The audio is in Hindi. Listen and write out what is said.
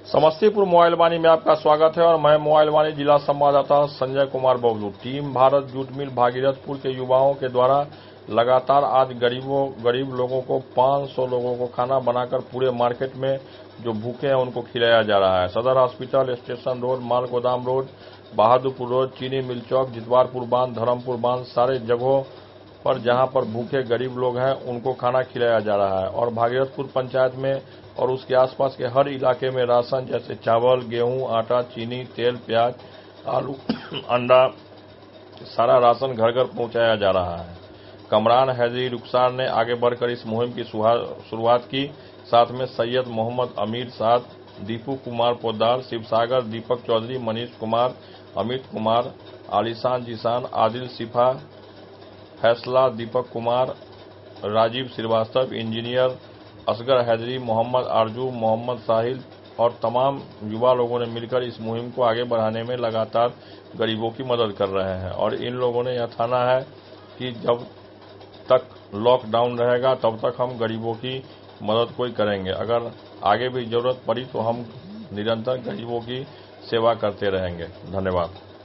समस्तीपुर मोबाइल वाणी में आपका स्वागत है और मैं मोबाइल वाणी जिला संवाददाता Sanjay Kumar Bablu. Team Bharat jute mill Bhagirathpur के युवाओं के द्वारा लगातार आज गरीब लोगों को 500 लोगों को खाना बनाकर पूरे मार्केट में जो भूखे हैं उनको खिलाया जा रहा है। सदर हॉस्पिटल, स्टेशन रोड, माल गोदाम रोड, बहादुरपुर रोड, चीनी मिल चौक, जितवारपुर बांध, धर्मपुर बांध, सारे जगहों पर जहां पर भूखे गरीब लोग हैं उनको खाना खिलाया जा रहा है। और भागीरथपुर पंचायत में और उसके आसपास के हर इलाके में राशन जैसे चावल, गेहूं, आटा, चीनी, तेल, प्याज, आलू, अंडा, सारा राशन घर घर पहुंचाया जा रहा है। कमरान हैदरी रुखसार ने आगे बढ़कर इस मुहिम की शुरुआत की। साथ में सैयद मोहम्मद अमीर साद, दीपू कुमार पोद्दार, शिवसागर, दीपक चौधरी, मनीष कुमार, अमित कुमार, आलिशान जीशान, आदिल सिफा, फैसला, दीपक कुमार, राजीव श्रीवास्तव, इंजीनियर असगर हैदरी, मोहम्मद आरजू, मोहम्मद साहिल और तमाम युवा लोगों ने मिलकर इस मुहिम को आगे बढ़ाने में लगातार गरीबों की मदद कर रहे हैं। और इन लोगों ने यह ठाना है कि जब तक लॉकडाउन रहेगा तब तक हम गरीबों की मदद कोई करेंगे। अगर आगे भी जरूरत पड़ी तो हम निरंतर गरीबों की सेवा करते रहेंगे। धन्यवाद।